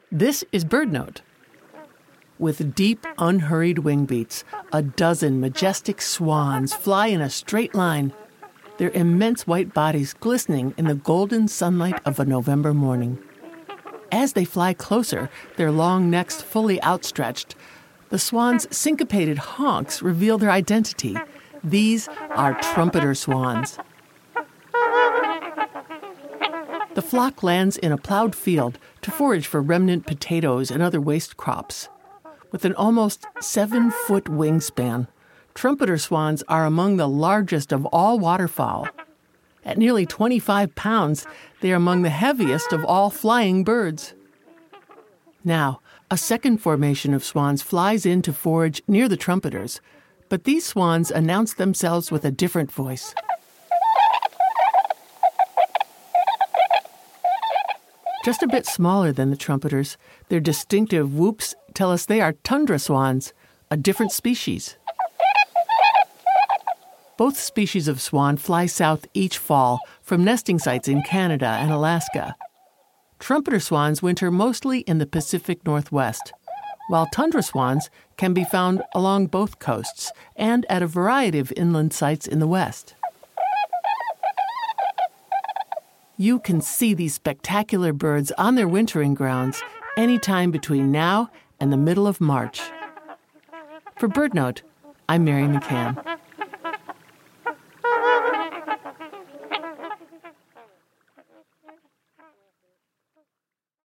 This is BirdNote. With deep, unhurried wing beats, a dozen majestic swans fly in a straight line, their immense white bodies glistening in the golden sunlight of a November morning. As they fly closer, their long necks fully outstretched, the swans' syncopated honks reveal their identity. These are trumpeter swans. The flock lands in a plowed field to forage for remnant potatoes and other waste crops. With an almost 7-foot wingspan, trumpeter swans are among the largest of all waterfowl. At nearly 25 pounds, they are among the heaviest of all flying birds. Now, a second formation of swans flies in to forage near the trumpeters, but these swans announce themselves with a different voice. Just a bit smaller than the trumpeters, their distinctive whoops tell us they are tundra swans, a different species. Both species of swan fly south each fall from nesting sites in Canada and Alaska. Trumpeter swans winter mostly in the Pacific Northwest, while tundra swans can be found along both coasts and at a variety of inland sites in the West. You can see these spectacular birds on their wintering grounds anytime between now and the middle of March. For BirdNote, I'm Mary McCann.